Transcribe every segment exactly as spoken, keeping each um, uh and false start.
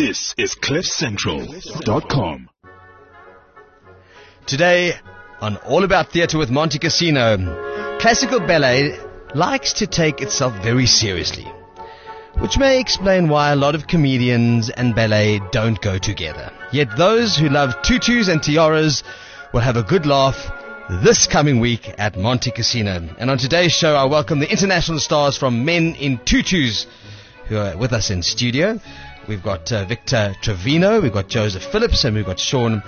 This is cliff central dot com. Today, on All About Theatre with Monte Cassino, classical ballet likes to take itself very seriously, which may explain why a lot of comedians and ballet don't go together. Yet those who love tutus and tiaras will have a good laugh this coming week at Monte Cassino. And on today's show, I welcome the international stars from Men in Tutus who are with us in studio. We've got uh, Victor Trevino, we've got Joseph Phillips, and we've got Sean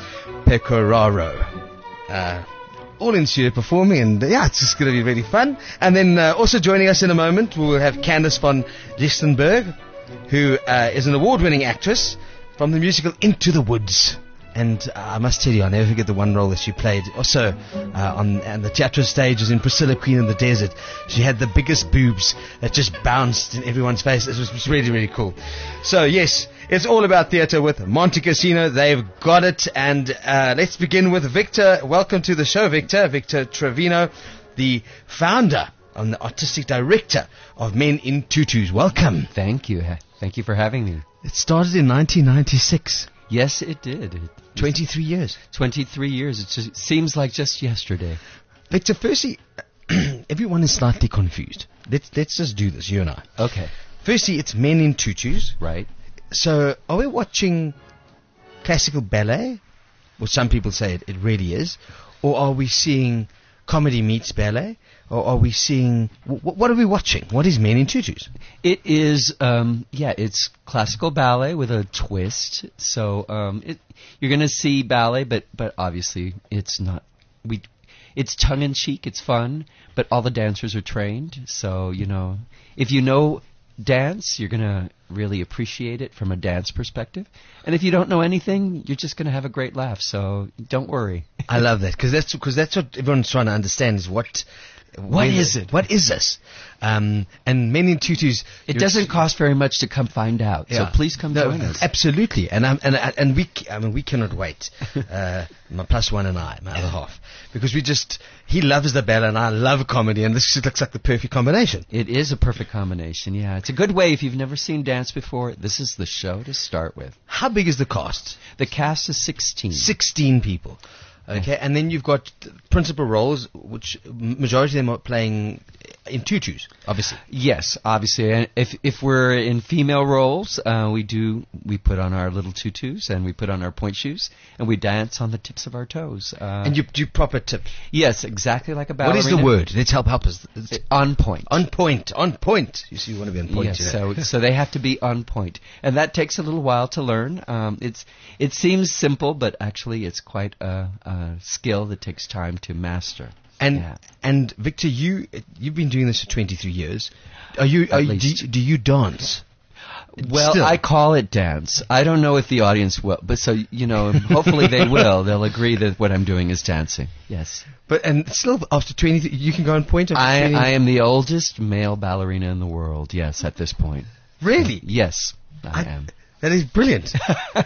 Pecoraro. Uh, all in studio performing, and uh, yeah, it's just going to be really fun. And then uh, also joining us in a moment, we'll have Candice van Lichtenberg, who uh, is an award-winning actress from the musical Into the Woods. And uh, I must tell you, I'll never forget the one role that she played also uh, on, on the theatre stages in Priscilla, Queen of the Desert. She had the biggest boobs that just bounced in everyone's face. It was, it was really, really cool. So, yes, it's all about theatre with Monte Cassino. They've got it. And uh, let's begin with Victor. Welcome to the show, Victor. Victor Trevino, the founder and the artistic director of Men in Tutus. Welcome. Thank you. Thank you for having me. It started in nineteen ninety-six. Yes, it did. It twenty-three years. twenty-three years. It just seems like just yesterday. Victor, firstly, everyone is slightly confused. Let's let's just do this, you and I. Okay. Firstly, it's Men in Tutus. Right. So, are we watching classical ballet? Well, some people say it, it really is. Or are we seeing comedy meets ballet? Or are we seeing... W- what are we watching? What is Men in Tutus? It is, um, yeah, it's classical ballet with a twist. So um, it, you're going to see ballet, but, but obviously it's not... We, it's tongue-in-cheek, it's fun, but all the dancers are trained. So, you know, if you know dance, you're going to really appreciate it from a dance perspective. And if you don't know anything, you're just going to have a great laugh. So don't worry. I love that, because that's, cause that's what everyone's trying to understand is what... What is it? What is this? Um, and Men in Tutus... It doesn't cost very much to come find out, yeah. so please come no, join us. Absolutely, and um, and and we, I mean, we cannot wait. Uh, my plus one and I, my other half, because we just he loves the ballet and I love comedy, and this just looks like the perfect combination. It is a perfect combination. Yeah, it's a good way if you've never seen dance before. This is the show to start with. How big is the cast? The cast is sixteen. Sixteen people. Okay, and then you've got principal roles, which majority of them are playing in tutus, obviously. Yes, obviously. And if if we're in female roles, uh, we do we put on our little tutus and we put on our point shoes and we dance on the tips of our toes. Uh, and you do proper tips. Yes, exactly like a ballerina. What is the word? Let's help help us. Uh, on point. On point. On point. You see, you want to be on point. Yes, you know? so so they have to be on point, and that takes a little while to learn. Um, it's it seems simple, but actually it's quite a, a skill that takes time to master. And yeah. and Victor, you you've been doing this for twenty-three years. Are you? Are you do, do you dance? Well, Still. I call it dance. I don't know if the audience will, but so you know, hopefully they will. They'll agree that what I'm doing is dancing. Yes. But and still, after twenty, you can go on point. I twenty I am the oldest male ballerina in the world. Yes, at this point. Really? Yes, I, I am. That is brilliant.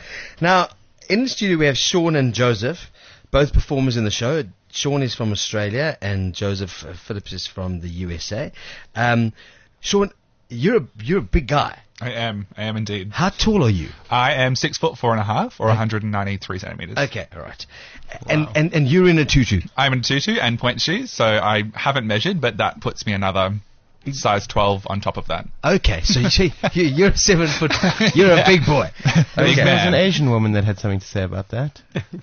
Now, in the studio we have Sean and Joseph, both performers in the show. Sean is from Australia and Joseph uh, Phillips is from the U S A. Um, Sean, you're a, you're a big guy. I am. I am indeed. How tall are you? I am six foot four and a half, or one hundred ninety-three centimeters. Okay, all right. And, and and you're in a tutu. I'm in a tutu and point shoes, so I haven't measured, but that puts me another size twelve on top of that. Okay, so you, you, you're a seven foot. You're a big boy. Big There was man. an Asian woman that had something to say about that.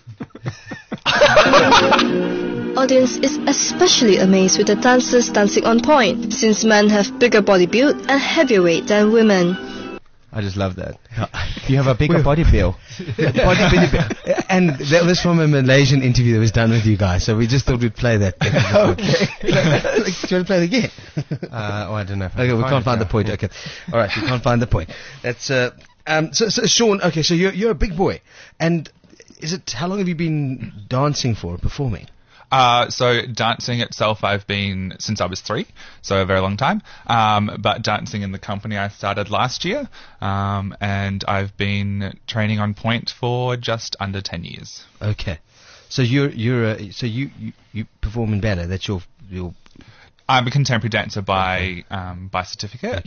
Audience is especially amazed with the dancers dancing on point, since men have bigger body build and heavier weight than women. I just love that. You have a bigger body bill. Body bill. And that was from a Malaysian interview that was done with you guys, so we just thought we'd play that. Okay. Do you want to play it again? Uh, oh, I don't know. If I Okay, can we find can't it find now. the point. Okay, all right, we can't find the point. That's uh, um. So, so Sean, okay, so you're you're a big boy, and is it how long have you been dancing for, performing? Uh, so dancing itself, I've been since I was three, so a very long time. Um, but dancing in the company I started last year, um, and I've been training on point for just under ten years. Okay, so you're you're uh, so you, you you perform in ballet. That's your your. I'm a contemporary dancer by um, by certificate, Okay. but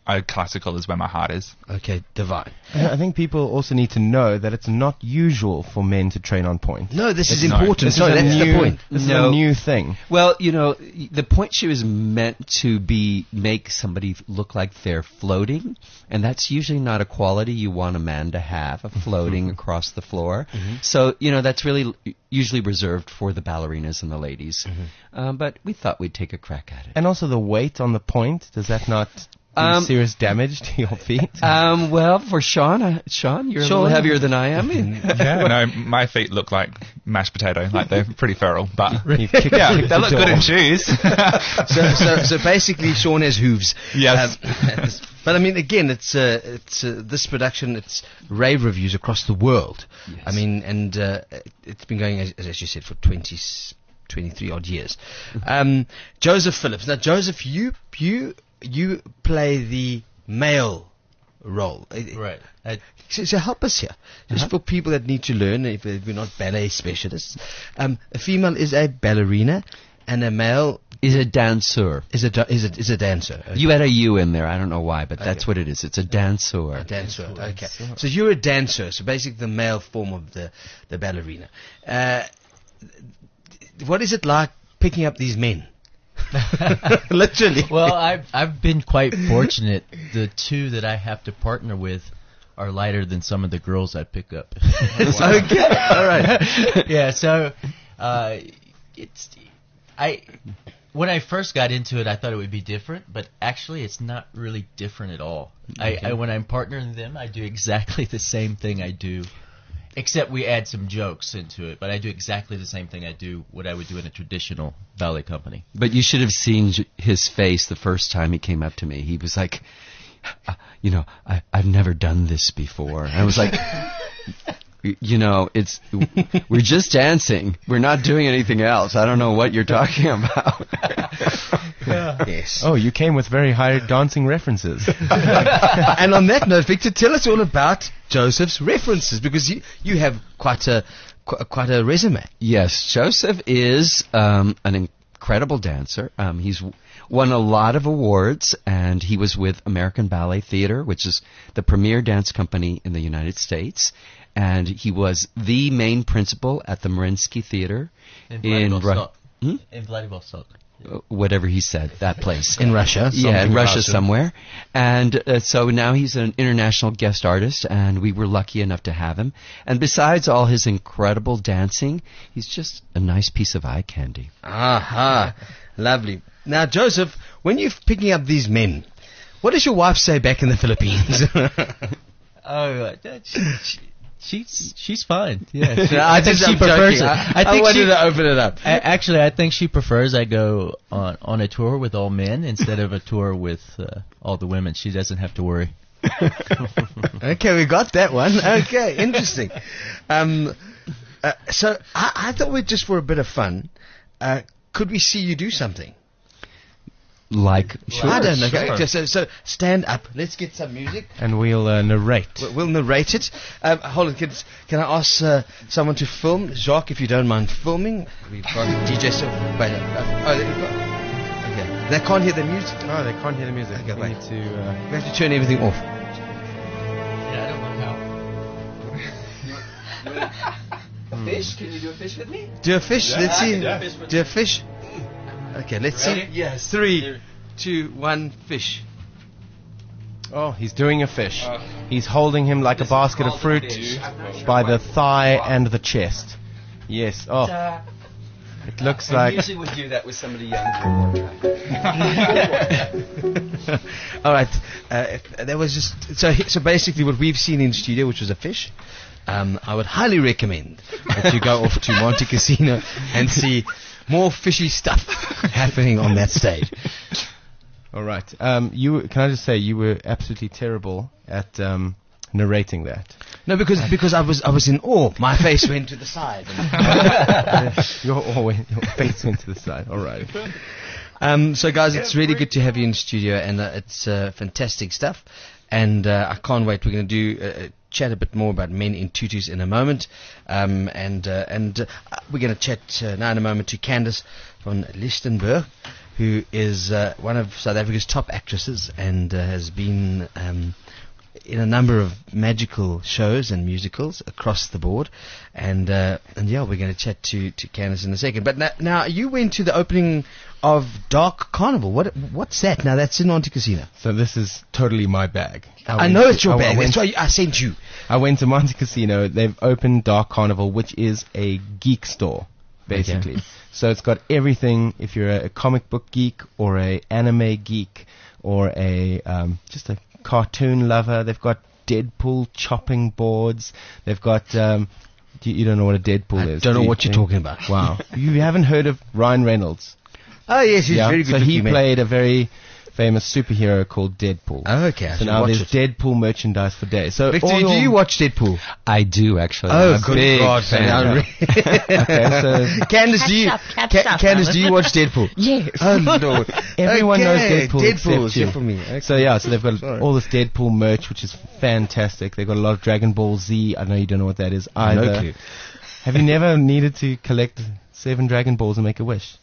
I, classical is where my heart is. Okay, divine. I think people also need to know that it's not usual for men to train on point. No, this is It's not. important. This So is a that's new, the point. This No. is a new thing. Well, you know, y- the point shoe is meant to be make somebody look like they're floating, and that's usually not a quality you want a man to have, a floating across the floor. So, you know, that's really l- usually reserved for the ballerinas and the ladies. Um, but we thought we'd take a crack at it. And also the weight on the point, does that not do Um, serious damage to your feet? Um, well, for Sean, uh, Sean, you're a Sean? little heavier than I am. No, my feet look like mashed potato, like they're pretty feral, but You kick- yeah, kick they the look good door. in shoes. so, so, so basically, Sean has hooves. Yes. Um, but I mean, again, it's uh, it's uh, this production. It's rave reviews across the world. Yes. I mean, and uh, it's been going, as, as you said, for twenty, twenty-three odd years. Um, Joseph Phillips. Now, Joseph, you you you play the male role. Right. I, So, so help us here, just for people that need to learn, if we're not ballet specialists. Um, a female is a ballerina, and a male Is a dancer. is a da- is a is a dancer. Okay. You had a U in there. I don't know why, but that's Okay. what it is. It's a dancer. A dancer. Okay. So you're a dancer. So basically, the male form of the the ballerina. Uh, what is it like picking up these men? Literally. well, I've I've been quite fortunate. The two that I have to partner with are lighter than some of the girls I pick up. Okay. All right. yeah. So, uh, it's I. When I first got into it, I thought it would be different, but actually, it's not really different at all. I, I when I'm partnering them, I do exactly the same thing I do, except we add some jokes into it. But I do exactly the same thing I do what I would do in a traditional ballet company. But you should have seen j- his face the first time he came up to me. He was like, uh, you know, I, I've never done this before. And I was like, y- you know, it's we're just dancing. We're not doing anything else. I don't know what you're talking about. Yes. Oh, you came with very high dancing references. And on that note, Victor, tell us all about Joseph's references, because you you have quite a qu- quite a resume. Yes, Joseph is um, an incredible dancer. Um, he's w- won a lot of awards, and he was with American Ballet Theater, which is the premier dance company in the United States. And he was the main principal at the Mariinsky Theater in, Ru- Vladivostok. Hmm? In Vladivostok. Uh, whatever he said, that place. In Russia. Yeah, in Something Russia about it. somewhere. And uh, so now he's an international guest artist, and we were lucky enough to have him. And besides all his incredible dancing, he's just a nice piece of eye candy. Aha. Lovely. Now, Joseph, when you're picking up these men, what does your wife say back in the Philippines? Oh, uh, she, she, she's she's fine. Yeah, No, she, I I think just- she I'm prefers joking. it. I, I think I wanted she, to open it up. I, actually, I think she prefers I go on on a tour with all men instead of a tour with uh, all the women. She doesn't have to worry. Okay, we got that one. Okay, interesting. Um, uh, so I, I thought we'd just for a bit of fun, uh, could we see you do something? Like, sure. I don't know. sure. Okay, so, so stand up. Let's get some music. And we'll uh, narrate. We'll, we'll narrate it. Um, hold on, can, can I ask uh, someone to film? Jacques, if you don't mind filming. We've got D J Sil- wait, uh, oh, there we go. Okay. They can't hear the music. No, they can't hear the music. Okay, we wait. need to... Uh, We have to turn everything off. Yeah, I don't know how. A fish? Can you do a fish with me? Do a fish. Yeah, Let's I see. can do a fish with Do a fish. Okay, let's see. Ready? Yes. Three, two, one, fish. oh, he's doing a fish. He's holding him like a basket of fruit by the thigh and the chest. Yes. Oh, it looks I like... usually would do that with somebody younger. All right. Uh, if- that was just so. So basically, what we've seen in studio, which was a fish. Um, I would highly recommend that you go off to Monte Casino and see more fishy stuff happening on that stage. All right. Um, you were- can I just say you were absolutely terrible at um, narrating that. No, because because I was I was in awe. My face went to the side. your, oh, your face went to the side. All right. Um, so, guys, it's really good to have you in studio, and uh, it's uh, fantastic stuff. And uh, I can't wait. We're going to do uh, chat a bit more about men in tutus in a moment, um, and uh, and uh, we're going to chat uh, now in a moment to Candice von Lichtenberg, who is uh, one of South Africa's top actresses and uh, has been um, in a number of magical shows and musicals across the board. And uh, and yeah, we're going to chat to, to Candice in a second. But now, now, you went to the opening of Dark Carnival. What What's that? Now, that's in Monte Casino. So this is totally my bag. I, went know to- it's your I- I bag. went- That's why I sent you. I went to Monte Casino. They've opened Dark Carnival, which is a geek store, basically. So it's got everything. If you're a, a comic book geek or a anime geek or a um, just a cartoon lover, they've got Deadpool chopping boards. They've got. Um, you, you don't know what a Deadpool I is. don't do know you what you're think? talking about. Wow, you haven't heard of Ryan Reynolds? Oh, yes, he's yeah. very good So looking, he man. played a very famous superhero called Deadpool. Oh, okay. I So should now watch there's it. Deadpool merchandise for days. So Victor, all do your- you watch Deadpool? I do actually. Oh, I'm a good big God, fan. man. Yeah. Okay, so Candice, do you, up, catch Ca- up, Candice, Alan. do you watch Deadpool? Yes. Oh, Lord. everyone Okay, knows Deadpool. Deadpool, except you. except for me. Okay. So yeah, so they've got Sorry. all this Deadpool merch, which is fantastic. They've got a lot of Dragon Ball Z. I know you don't know what that is either. No clue. Have you never needed to collect seven Dragon Balls and make a wish?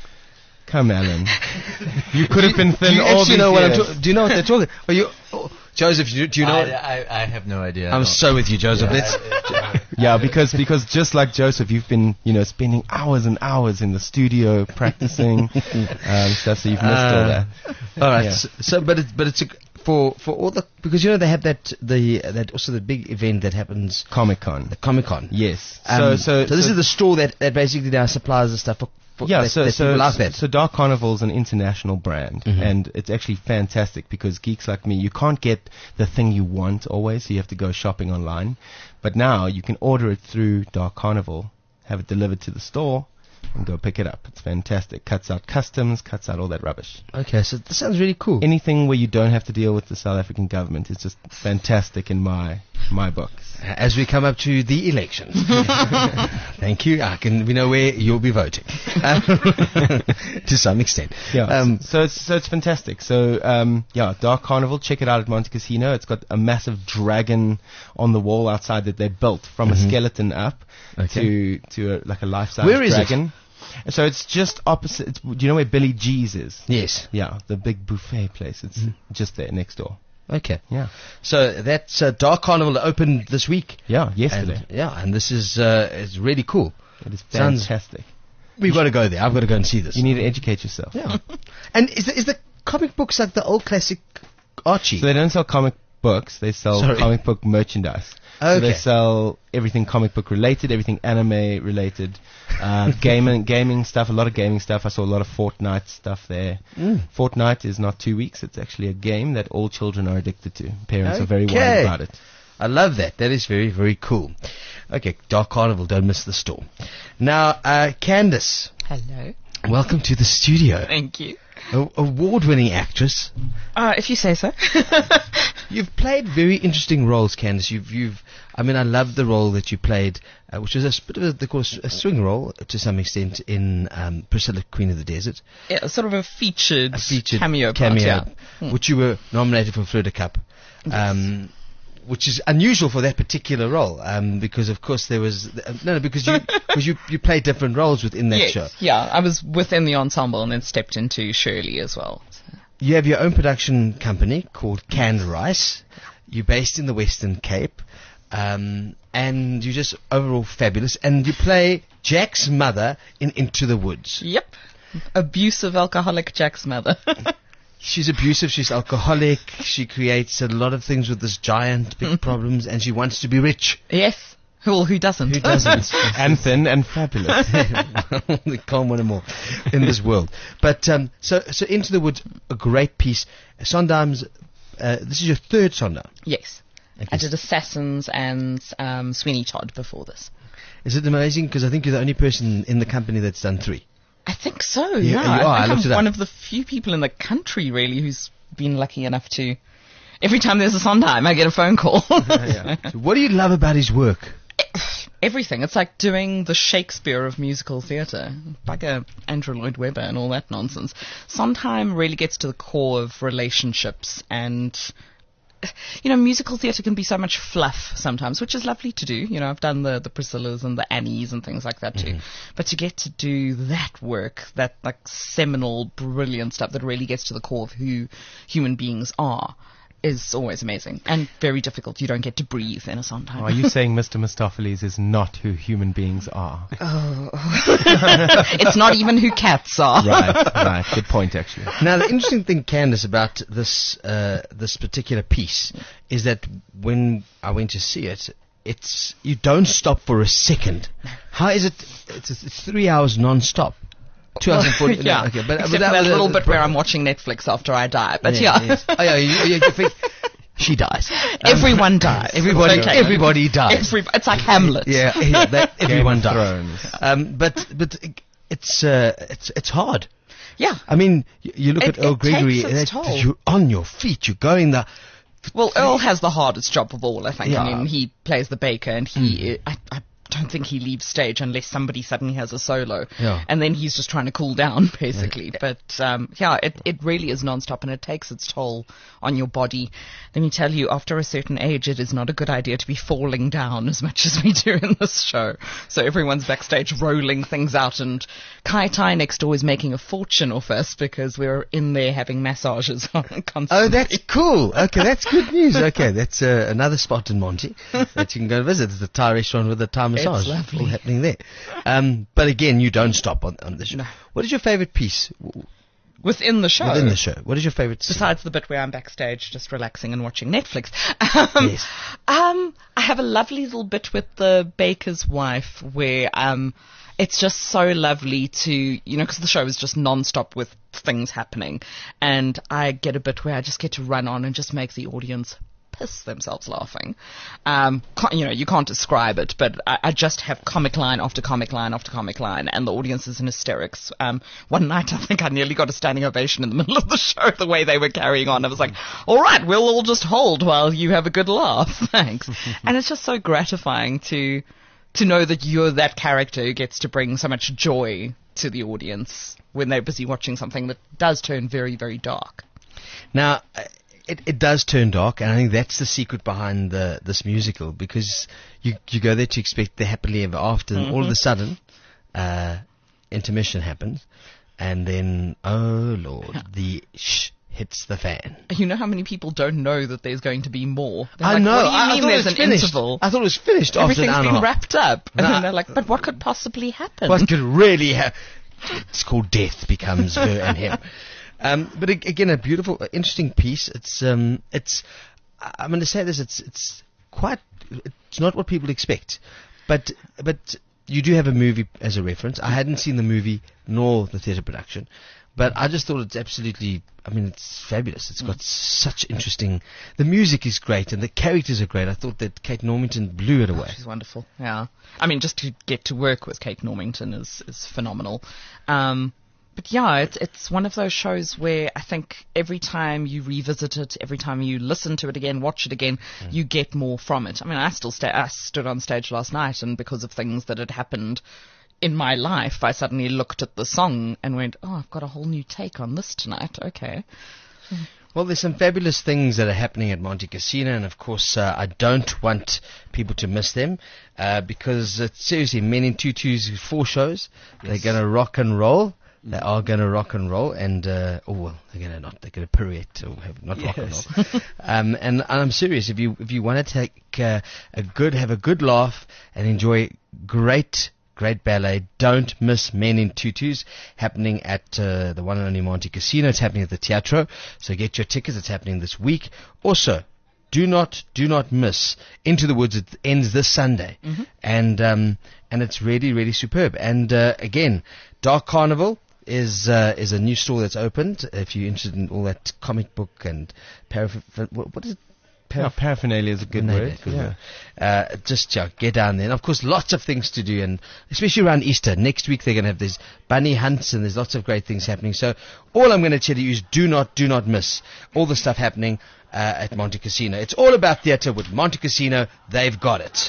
Come, Alan. You could have been thin do you all actually these know what I'm years. talking? Do you know what they're talking? Are you, oh, Joseph? Do you, do you know? I, what- I, I have no idea. I I'm don't- so with you, Joseph. Yeah, Let's. I- Yeah, because because just like Joseph, you've been you know spending hours and hours in the studio practicing um, stuff, so you've missed all Uh, that. All right. Yeah. So, so, but it's but it's a, for for all the because you know they have that the that also the big event that happens Comic Con. the Comic Con. Yes. Um, so, so this is the store that, that basically now supplies the stuff for, for yeah, that, so that so people like that. so Dark Carnival is an international brand, Mhm. and it's actually fantastic because geeks like me, you can't get the thing you want always, so you have to go shopping online. But now you can order it through Dark Carnival, have it delivered to the store, and go pick it up. It's fantastic. Cuts out customs, cuts out all that rubbish. Okay, so this sounds really cool. Anything where you don't have to deal with the South African government is just fantastic in my my books. As we come up to the election. Thank you. I can. We know where you'll be voting um, to some extent. Yeah. Um, so it's so it's fantastic. So um, yeah, Dark Carnival. Check it out at Monte Casino. It's got a massive dragon on the wall outside that they built from a skeleton up Okay. to to a, like a life-size Where is it? dragon. So it's just opposite. It's, do you know where Billy G's is? yes. Yeah, the big buffet place. It's just there next door. Okay. Yeah. So that's uh, Dark Carnival opened this week. Yeah, yesterday. And, yeah, and this is uh, is really cool. It is sounds- fantastic. We've got to go there. I've got to go and see this. You need to educate yourself. Yeah. And is the, is the comic books like the old classic Archie? So they don't sell comic books, they sell Sorry. comic book merchandise. So Okay. they sell everything comic book related, everything anime related, uh, gaming, gaming stuff, a lot of gaming stuff. I saw a lot of Fortnite stuff there. Mm. Fortnite is not two weeks, it's actually a game that all children are addicted to. Parents are very Okay. worried about it. I love that. That is very, very cool. Okay, Dark Carnival, don't miss the store. Now, uh, Candice, Hello. welcome to the studio. Thank you. A- award-winning actress. Uh, if you say so. You've played very interesting roles, Candice. You've, you've. I mean, I love the role that you played, uh, which was a s- bit of a, they call it a swing role to some extent in um, Priscilla, Queen of the Desert, Yeah, sort of a featured, a featured cameo, part, cameo, yeah. Hmm. which you were nominated for Florida Cup. Um, which is unusual for that particular role, um, because of course there was uh, no, no, because you because you you played different roles within that Yes, show. yeah, I was within the ensemble and then stepped into Shirley as well. So. You have your own production company called Canned Rice. You're based in the Western Cape, um, and you're just overall fabulous. And you play Jack's mother in Into the Woods. Yep. Abusive alcoholic Jack's mother. She's abusive, she's alcoholic, she creates a lot of things with this giant big problems, and she wants to be rich. Yes. Well, who doesn't? Who doesn't? And thin and fabulous. They can't want more in this world. But um, so so Into the Woods, a great piece. Sondheim's, uh, this is your third Sondheim. Yes. Okay. I did Assassins and um, Sweeney Todd before this. Is it amazing? Because I think you're the only person in the company that's done three. I think so, You- yeah. you are, I I think looked it I'm up. one of the few people in the country, really, who's been lucky enough to... Every time there's a Sondheim, I get a phone call. So what do you love about his work? Everything. It's like doing the Shakespeare of musical theatre. Like a Andrew Lloyd Webber and all that nonsense. Sondheim really gets to the core of relationships and you know, musical theatre can be so much fluff sometimes, which is lovely to do. You know, I've done the, the Priscillas and the Annies and things like that too. Mm-hmm. But to get to do that work, that like seminal, brilliant stuff that really gets to the core of who human beings are, is always amazing and very difficult. You don't get to breathe in a Sondheim. Are you saying Mister Mistopheles is not who human beings are? Oh. It's not even who cats are. Right, right. Good point, actually. Now, the interesting thing, Candace, about this uh, this particular piece is that when I went to see it, it's you don't stop for a second. How is it? It's, it's three hours non-stop. Two hours and forty. Yeah, no, okay, but, except but that for that was little a, bit where I'm watching Netflix after I die. But yeah, yeah. Yes. Oh, yeah, you, you, you think she dies. Everyone um, dies. Everybody, okay. everybody dies. Every, it's like Hamlet. Yeah, yeah that, everyone dies. Thrones. Um, but but it's uh, it's it's hard. Yeah. I mean, you, you look It- at Earl it Gregory. takes its that- toll. You're on your feet. You're going the. Well, Earl has the hardest job of all, I think. Yeah. I mean, he plays the baker, and he, I, I don't think he leaves stage unless somebody suddenly has a solo. Yeah. And then he's just trying to cool down, basically. But, um, yeah, it, it really is non-stop, and it takes its toll on your body. Let me tell you, after a certain age, it is not a good idea to be falling down as much as we do in this show. So everyone's backstage rolling things out, and Kai Tai next door is making a fortune off us because we're in there having massages constantly. Oh, that's cool. Okay, that's good news. Okay, that's uh, another spot in Monty that you can go visit. It's the Thai restaurant with the Thai massage. It's lovely. All happening there. Um, but again, you don't stop on, on the show. No. What is your favorite piece w- Within the show. within the show? What is your favorite scene? Besides the bit where I'm backstage just relaxing and watching Netflix. Um, Yes. um, I have a lovely little bit with the baker's wife where um, it's just so lovely to, you know, because the show is just non-stop with things happening. And I get a bit where I just get to run on and just make the audience piss themselves laughing. Um, ca- you know, you can't describe it, but I, I just have comic line after comic line after comic line, and the audience is in hysterics. Um, one night, I think I nearly got a standing ovation in the middle of the show, the way they were carrying on. I was like, all right, we'll all just hold while you have a good laugh. Thanks. And it's just so gratifying to to know that you're that character who gets to bring so much joy to the audience when they're busy watching something that does turn very, very dark. Now, uh, it, it does turn dark, and I think that's the secret behind the, this musical, because you you go there to expect the happily ever after, and all of a sudden, uh, intermission happens, and then, oh Lord, the sh hits the fan. You know how many people don't know that there's going to be more? They're I like, know. What do you I, I mean thought there's it was an finished. interval? I thought it was finished after an Everything's hour and a been half. wrapped up. And Nah. then they're like, but what could possibly happen? What could really happen? It's called Death Becomes Her and Him. Um, but ag- again, a beautiful, uh, interesting piece. It's, um, it's. I- I'm going to say this. It's, it's quite. It's not what people expect, but, but you do have a movie as a reference. I hadn't seen the movie nor the theatre production, but I just thought it's absolutely. I mean, it's fabulous. It's got such interesting. The music is great and the characters are great. I thought that Kate Normington blew it away. She's wonderful. Yeah. I mean, just to get to work with Kate Normington is, is phenomenal. Um, but yeah, it's, it's one of those shows where I think every time you revisit it, every time you listen to it again, watch it again, mm. you get more from it. I mean, I still sta- I stood on stage last night, and because of things that had happened in my life, I suddenly looked at the song and went, oh, I've got a whole new take on this tonight. Okay. Well, there's some fabulous things that are happening at Monte Casino, and of course, uh, I don't want people to miss them, uh, because uh, seriously, Men in Tutus, four shows, yes. They're going to rock and roll. They are going to rock and roll, and uh, oh well, they're going to not. They're going to pirouette or have, not yes. rock and roll. um, and, and I'm serious. If you if you want to take uh, a good, have a good laugh, and enjoy great. Great ballet. Don't miss Men in Tutus, happening at uh, the one and only Monte Casino. It's happening at the Teatro, so get your tickets. It's happening this week. Also, do not do not miss Into the Woods. It ends this Sunday, mm-hmm. and um, and it's really really superb. And uh, again, Dark Carnival is uh, is a new store that's opened. If you're interested in all that comic book and paraph- what, what is it? Yeah, paraphernalia is a good Maybe, word. good Yeah. word. Uh, just yeah, get down there. And of course, lots of things to do, and especially around Easter. Next week, they're going to have these bunny hunts, and there's lots of great things happening. So all I'm going to tell you is do not, do not miss all the stuff happening uh, at Monte Casino. It's all about theatre with Monte Casino. They've got it.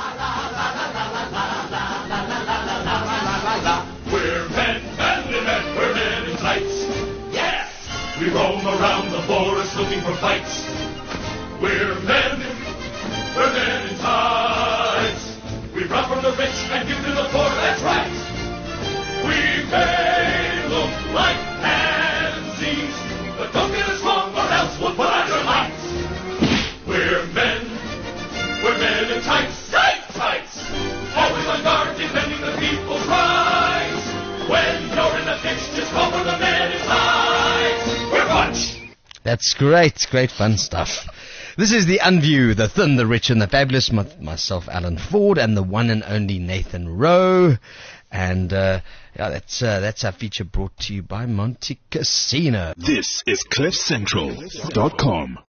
We're men, manly men, we're men in tights. Yes! We roam around the forest looking for fights. We're men, we're men in tights. We rob from the rich and give to the poor, that's right. We may look like pansies, but don't get us wrong or else we'll put out your lights. We're men, we're men in tights, tights, tights. Always on guard, defending the people's rights. When you're in the ditch, just call for the men in tights. We're bunch. That's great, great fun stuff. This is The Unview, the thin, the rich, and the fabulous. My, myself, Alan Ford, and the one and only Nathan Rowe. And uh, yeah, that's uh, that's our feature brought to you by Monte Casino. This is cliff central dot com.